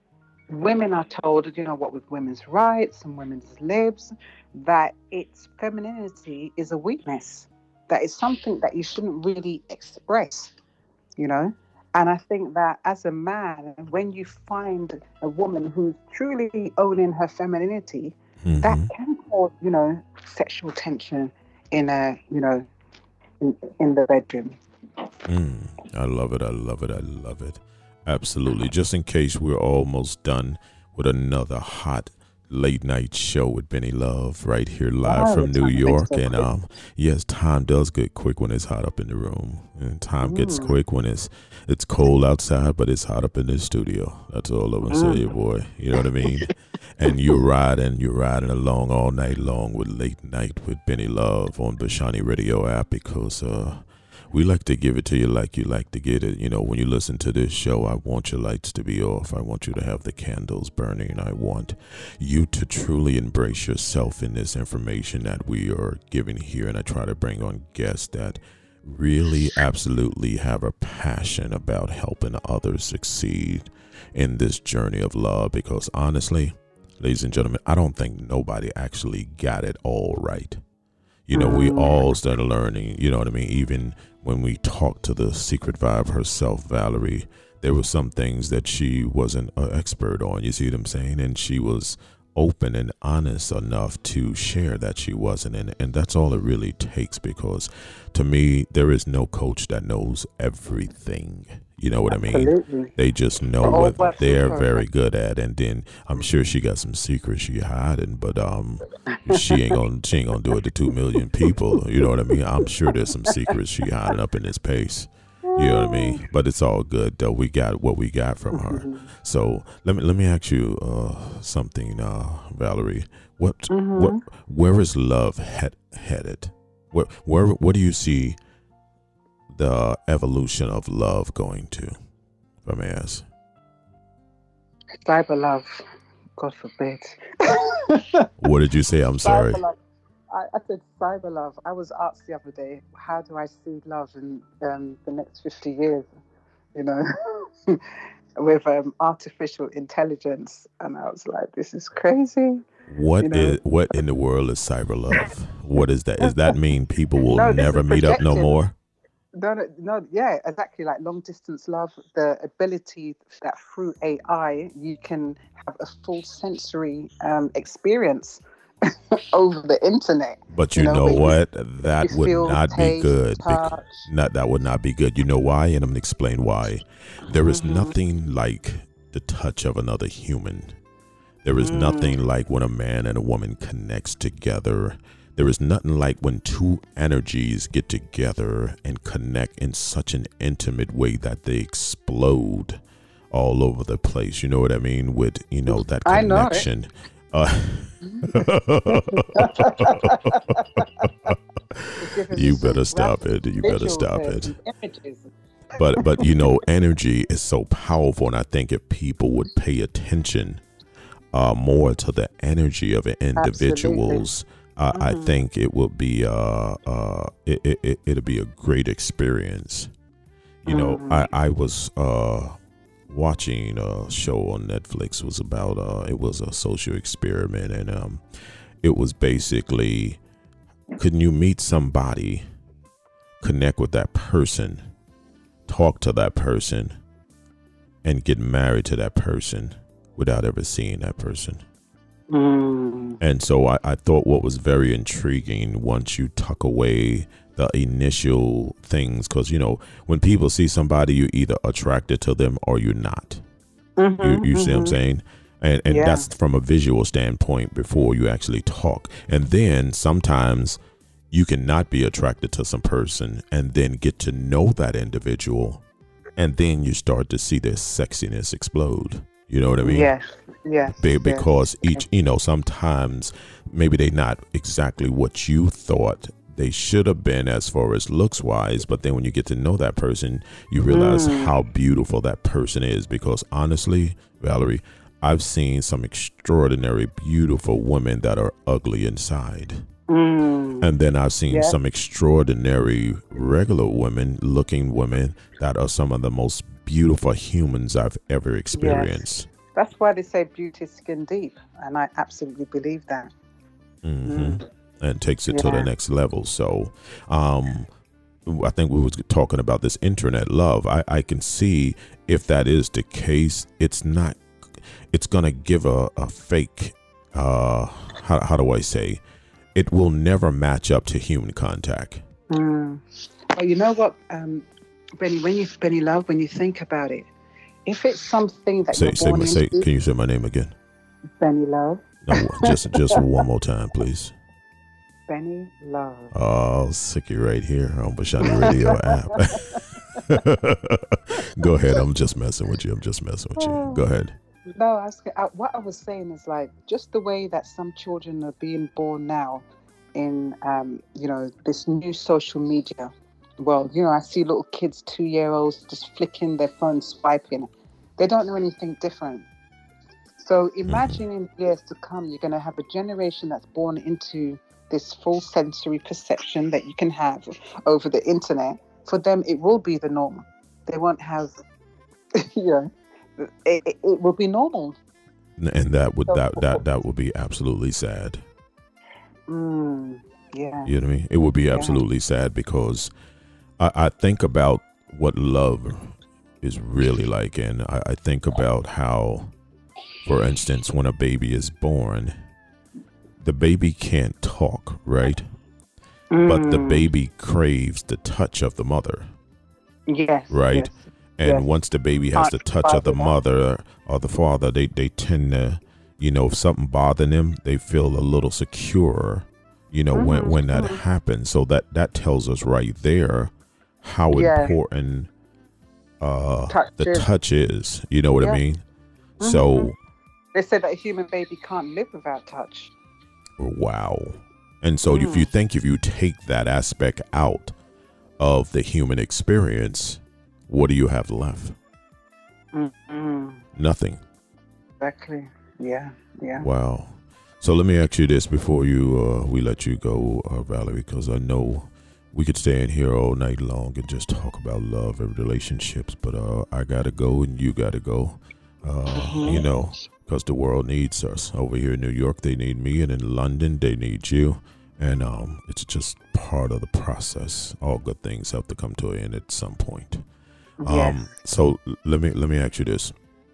women are told, you know, what with women's rights and women's libs, that its femininity is a weakness, that it's something that you shouldn't really express, you know. And I think that as a man, when you find a woman who's truly owning her femininity, mm-hmm. that can cause, you know, sexual tension in a, you know, in, in the bedroom. Mm, I love it. I love it. I love it. Absolutely. Just in case we're almost done with another hot late night show with Benny Love right here live oh, from New York. So and um, yes, time does get quick when it's hot up in the room. And time mm. gets quick when it's it's cold outside, but it's hot up in the studio. That's all I'm gonna mm. say, boy. You know what I mean? And you're riding, you're riding along all night long with Late Night with Benny Love on Bashani Radio app because uh we like to give it to you like you like to get it. You know, when you listen to this show, I want your lights to be off. I want you to have the candles burning. I want you to truly embrace yourself in this information that we are giving here. And I try to bring on guests that really absolutely have a passion about helping others succeed in this journey of love. Because honestly, ladies and gentlemen, I don't think nobody actually got it all right. You know, we all started learning, you know what I mean? Even when we talked to the secret vibe herself, Valerie, there were some things that she wasn't an expert on. You see what I'm saying? And she was open and honest enough to share that she wasn't. And, and that's all it really takes, because to me, there is no coach that knows everything. You know what Absolutely. I mean? They just know oh, what they're very good at, and then I'm sure she got some secrets she hiding, but um, she ain't gonna she ain't gonna do it to two million people. You know what I mean? I'm sure there's some secrets she hiding up in this pace. You know what I mean? But it's all good though. We got what we got from her. So let me let me ask you uh, something, uh, Valerie. What mm-hmm. what where is love head, headed? Where where what do you see the evolution of love going to, if I may ask? Cyber love. God forbid. What did you say? I'm sorry. Cyber love. I, I said cyber love. I was asked the other day, how do I see love in um, the next fifty years? You know, with um, artificial intelligence. And I was like, this is crazy. What you know? is what in the world is cyber love? What is that? Does that mean people will No, this never is meet up no projected. more? No, no, no, yeah, exactly. Like long distance love, the ability that through A I you can have a full sensory um, experience over the internet. But you, you know, know what? That would feel, not taste, be good. touch. Not that would not be good. You know why? And I'm gonna explain why. There is Mm-hmm. nothing like the touch of another human. There is Mm. nothing like when a man and a woman connects together. There is nothing like when two energies get together and connect in such an intimate way that they explode all over the place. You know what I mean? With, you know, that connection. I know it. Uh, you better stop it. You better stop it. But, but, you know, energy is so powerful. And I think if people would pay attention uh, more to the energy of individuals, Absolutely. Uh, mm-hmm. I think it will be uh, uh, it, it, it, it'll be a great experience. You know, mm-hmm. I, I was uh, watching a show on Netflix. It was about uh, it was a social experiment, and um, it was basically, couldn't you meet somebody, connect with that person, talk to that person, and get married to that person without ever seeing that person? Mm. And so I, I thought what was very intriguing, once you tuck away the initial things, because, you know, when people see somebody, you're either attracted to them or you're not. Mm-hmm, you you mm-hmm. see what I'm saying? And, and yeah. that's from a visual standpoint before you actually talk. And then sometimes you can not be attracted to some person and then get to know that individual. And then you start to see their sexiness explode. You know what I mean? Yes, yes. Because yes. each, you know, sometimes maybe they're not exactly what you thought they should have been as far as looks wise. But then when you get to know that person, you realize mm. how beautiful that person is. Because honestly, Valerie, I've seen some extraordinary, beautiful women that are ugly inside. Mm. And then I've seen yes. some extraordinary, regular women looking women that are some of the most beautiful humans I've ever experienced. Yes. That's why they say beauty is skin deep, and I absolutely believe that. Mm-hmm. Mm. And takes it yeah. to the next level. So um, I think we were talking about this internet love. I, I can see if that is the case, it's not, it's going to give a, a fake, uh, how, how do I say, it will never match up to human contact. Mm. Well, you know what, um, Benny, when you Benny Love, when you think about it, if it's something that say, you're say, born say, into, can you say my name again? Benny Love. No, just just one more time, please. Benny Love. Oh, sick you right here on Bashani Radio app. Go ahead. I'm just messing with you. I'm just messing with you. Go ahead. No, I was, I, what I was saying is like just the way that some children are being born now in, um, you know, this new social media. Well, you know, I see little kids, two-year-olds, just flicking their phone, swiping. They don't know anything different. So imagine in years to come, you're going to have a generation that's born into this full sensory perception that you can have over the internet. For them, it will be the norm. They won't have, you know, it, it, it will be normal. And that would, so, that, that, that would be absolutely sad. Mm, yeah. You know what I mean? It would be absolutely yeah. sad because I, I think about what love is really like. And I, I think about how, for instance, when a baby is born, the baby can't talk, right? Mm. But the baby craves the touch of the mother. Yes. Right? Yes, and yes. once the baby has the touch of the mother or the father, they, they tend to, you know, if something bothering them, they feel a little secure, you know, mm-hmm. when, when that mm-hmm. happens. So that, that tells us right there how yeah. important uh, touch the is. touch is. You know what yeah. I mean? Mm-hmm. So they said that a human baby can't live without touch. Wow. And so mm. if you think if you take that aspect out of the human experience, what do you have left? Mm-hmm. Nothing. Exactly. Yeah. Yeah. Wow. So let me ask you this before you uh, we let you go, uh, Valerie, because I know we could stay in here all night long and just talk about love and relationships, but uh, I gotta go and you gotta go. Uh, Mm-hmm. you know, because the world needs us. Over here in New York, they need me, and in London, they need you. And um, it's just part of the process. All good things have to come to an end at some point. Yes. Um, so let me let me ask you this: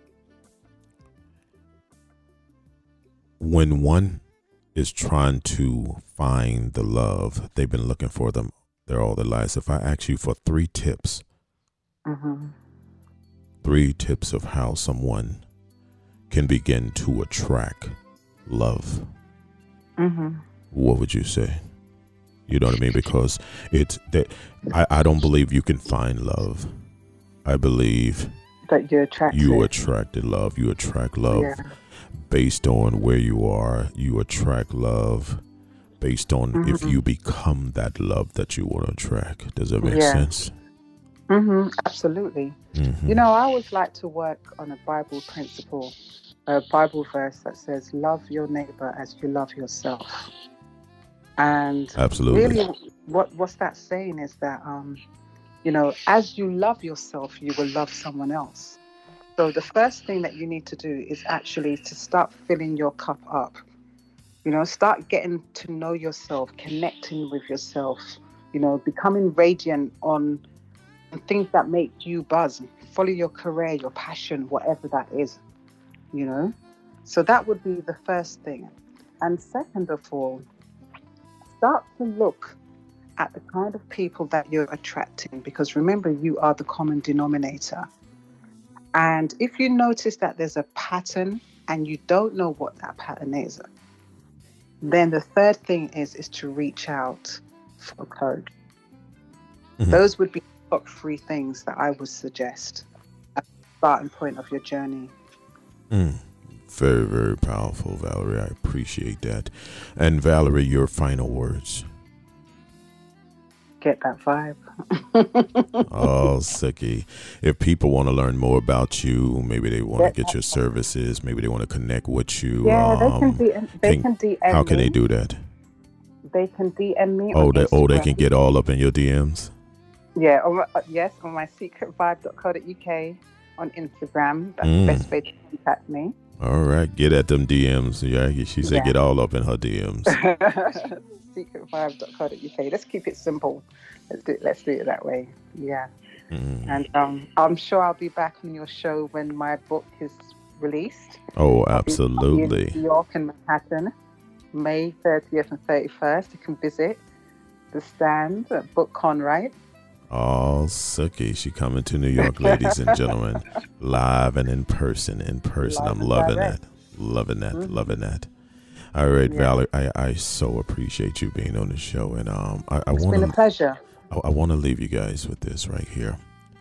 when one is trying to find the love they've been looking for them their all their lives, if I ask you for three tips, Mm-hmm. three tips of how someone can begin to attract love, Mm-hmm. what would you say? You know what I mean? Because it's that I, I don't believe you can find love. I believe That you're attracted. you attracted love. You attract love Yeah. based on where you are. You attract love based on Mm-hmm. if you become that love that you want to attract. Does that make Yeah. sense? Mm-hmm. Absolutely. Mm-hmm. You know, I always like to work on a Bible principle, a Bible verse that says, "Love your neighbor as you love yourself." And Absolutely. really, what what's that saying is that, um, you know, as you love yourself, you will love someone else. So the first thing that you need to do is actually to start filling your cup up. You know, start getting to know yourself, connecting with yourself. You know, becoming radiant on things that make you buzz. Follow your career, your passion, whatever that is. You know, so that would be the first thing. And second of all, start to look at the kind of people that you're attracting, because remember, you are the common denominator. And if you notice that there's a pattern and you don't know what that pattern is, then the third thing is is to reach out for a code. Mhm. Those would be the top three things that I would suggest at the starting point of your journey. Mm. Very, very powerful, Valerie. I appreciate that. And Valerie, your final words. Get that vibe. Oh, Suki. If people want to learn more about you, maybe they want to Get get your services, maybe they want to connect with you. Yeah, they can um, D M. They can- can D M how can me. they do that? They can D M me. Oh, on they oh they Instagram. can get all up in your D Ms. Yeah, on my, uh, yes, on my secret vibe dot co dot U K on Instagram. That's Mm. the best way to contact me. All right, get at them D Ms. Yeah, she said Yeah. get all up in her D Ms. secret vibe dot co dot U K. Let's keep it simple. Let's do it, let's do it that way. Yeah. Mm. And um, I'm sure I'll be back on your show when my book is released. Oh, I'll be- I'll be absolutely. in New York and Manhattan, May thirtieth and thirty-first. You can visit the stand at BookCon, right? Oh, Suki, she coming to New York, ladies and gentlemen, live and in person. In person, Live I'm and loving direct. that, loving that, Mhm. loving that. All right, Yeah. Valerie, I, I so appreciate you being on the show, and um, I, I It's want been a to pleasure. I, I want to leave you guys with this right here.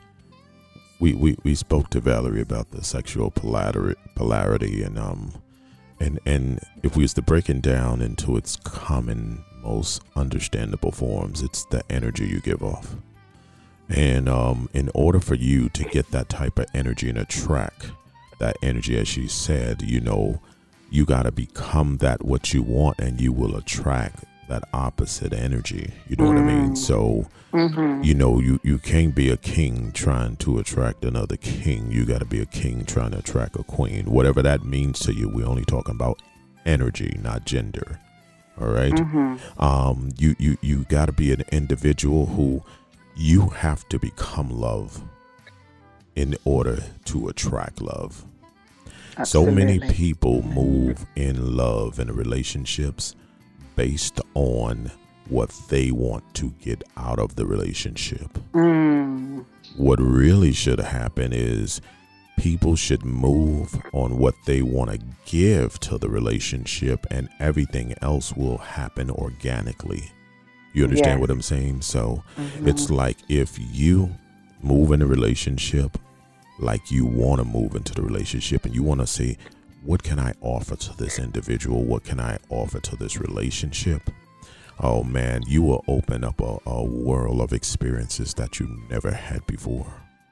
We we we spoke to Valerie about the sexual polarity, polarity, and um, and and if we was to break it down into its common, most understandable forms, it's the energy you give off. And um, in order for you to get that type of energy and attract that energy, as she said, you know, you got to become that what you want, and you will attract that opposite energy. You know what I mean? Mm. So, Mm-hmm. you know, you, you can't be a king trying to attract another king. You got to be a king trying to attract a queen. Whatever that means to you, we're only talking about energy, not gender. All right? Mm-hmm. Um, you, you, you got to be an individual who you have to become love in order to attract love. So many Absolutely. people move in love and relationships based on what they want to get out of the relationship. Mm. What really should happen is people should move on what they want to give to the relationship, and everything else will happen organically. You understand Yes. what I'm saying? So Mhm. it's like if you move in a relationship like you want to move into the relationship, and you want to say, what can I offer to this individual? What can I offer to this relationship? Oh man, you will open up a, a world of experiences that you never had before.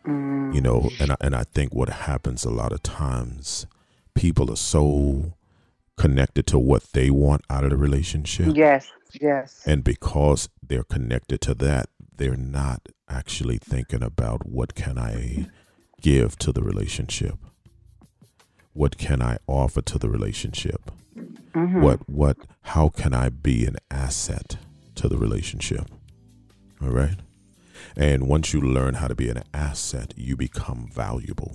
Mm. You know, and I, and I think what happens a lot of times, people are so connected to what they want out of the relationship. Yes, yes. And because they're connected to that, they're not actually thinking about what can I give to the relationship? What can I offer to the relationship? Mm-hmm. What, what, how can I be an asset to the relationship? All right. And once you learn how to be an asset, you become valuable.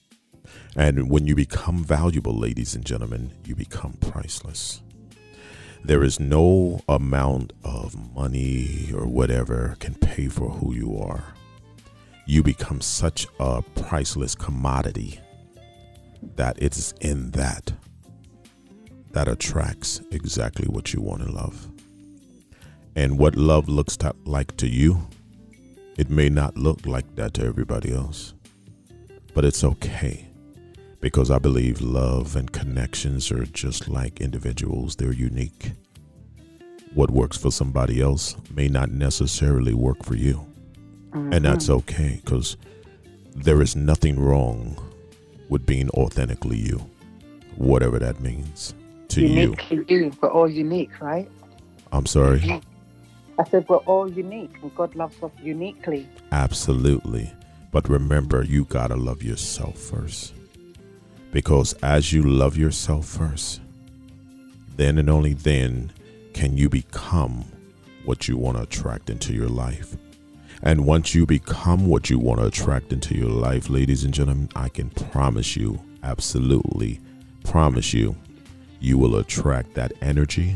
And when you become valuable, ladies and gentlemen, you become priceless. There is no amount of money or whatever can pay for who you are. You become such a priceless commodity that it's in that that attracts exactly what you want in love. And what love looks to, like to you, it may not look like that to everybody else, but it's okay, because I believe love and connections are just like individuals. They're unique. What works for somebody else may not necessarily work for you. Mm-hmm. And that's okay, because there is nothing wrong with being authentically you, whatever that means to Uniquely you. you. We're all unique, right? I'm sorry? I said we're all unique, and God loves us uniquely. Absolutely. But remember, you gotta love yourself first. Because as you love yourself first, then and only then can you become what you want to attract into your life. And once you become what you want to attract into your life, ladies and gentlemen, I can promise you, absolutely promise you, you will attract that energy.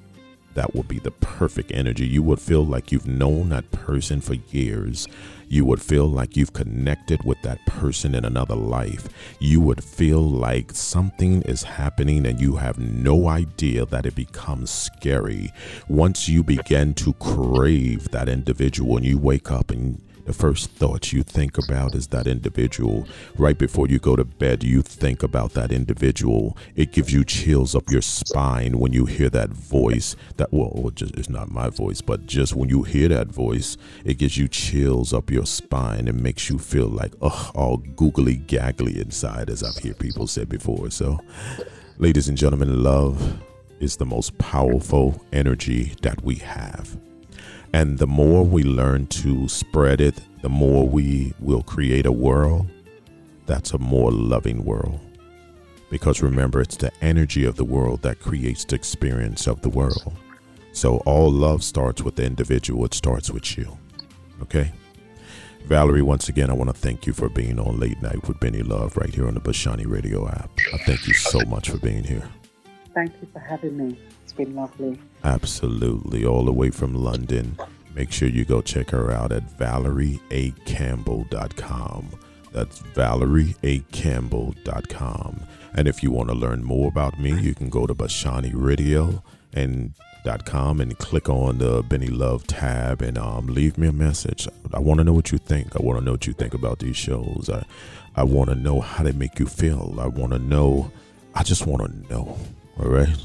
That will be the perfect energy. You would feel like you've known that person for years. You would feel like you've connected with that person in another life. You would feel like something is happening and you have no idea that it becomes scary. Once you begin to crave that individual and you wake up and the first thought you think about is that individual. Right before you go to bed, you think about that individual. It gives you chills up your spine when you hear that voice. That well, just, it's not my voice, but just when you hear that voice, it gives you chills up your spine and makes you feel like, oh, all googly gaggly inside, as I've heard people say before. So, ladies and gentlemen, love is the most powerful energy that we have. And the more we learn to spread it, the more we will create a world that's a more loving world. Because remember, it's the energy of the world that creates the experience of the world. So all love starts with the individual. It starts with you. Okay? Valerie, once again, I want to thank you for being on Late Night with Benny Love right here on the Bashani Radio app. I thank you so much for being here. Thank you for having me. It's been lovely. Absolutely. All the way from London. Make sure you go check her out at valerie a campbell dot com. That's valerie a campbell dot com. And if you want to learn more about me, you can go to bashani radio and dot com and click on the Benny Love tab and um, leave me a message. I want to know what you think. I want to know what you think about these shows. I, I want to know how they make you feel. I want to know. I just want to know. All right.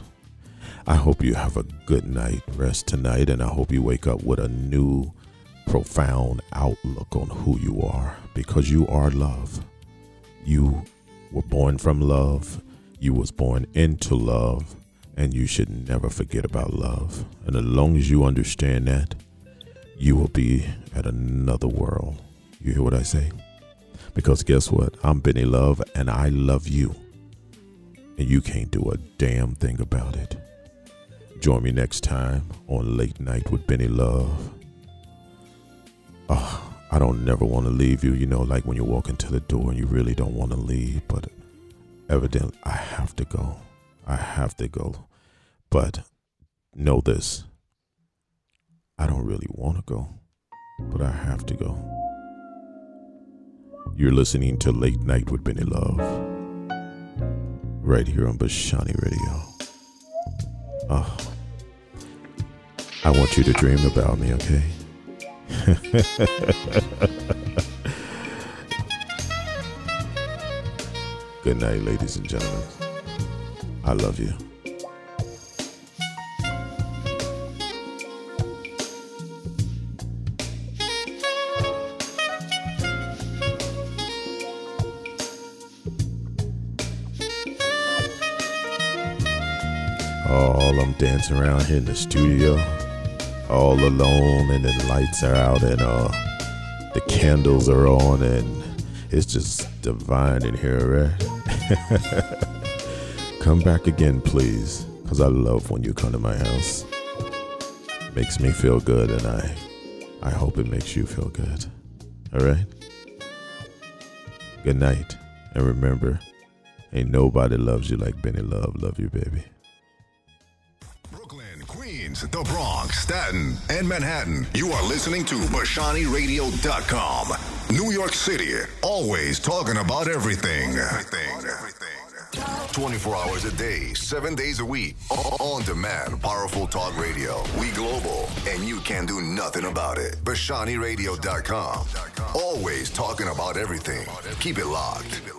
I hope you have a good night rest tonight, and I hope you wake up with a new, profound outlook on who you are, because you are love. You were born from love. You was born into love, and you should never forget about love. And as long as you understand that, you will be at another world. You hear what I say? Because guess what? I'm Benny Love, and I love you, and you can't do a damn thing about it. Join me next time on Late Night with Benny Love. Oh, I don't never want to leave you. You know, like when you walk into the door and you really don't want to leave, but evidently I have to go. I have to go. But know this. I don't really want to go, but I have to go. You're listening to Late Night with Benny Love right here on Bashani Radio. Oh, I want you to dream about me, okay? Good night, ladies and gentlemen. I love you. all I'm dancing around here in the studio, all alone, and the lights are out, and uh, the candles are on, and it's just divine in here, right? Come back again, please, because I love when you come to my house. Makes me feel good, and I, I hope it makes you feel good. All right? Good night, and remember, ain't nobody loves you like Benny Love. Love you, baby. Brooklyn, Queens, the Bronx, Staten, and Manhattan. You are listening to Bashani Radio dot com. New York City, always talking about everything. Everything. Everything. twenty-four hours a day, seven days a week. On demand, powerful talk radio. We global, and you can do nothing about it. Bashani Radio dot com. Always talking about everything. Keep it locked.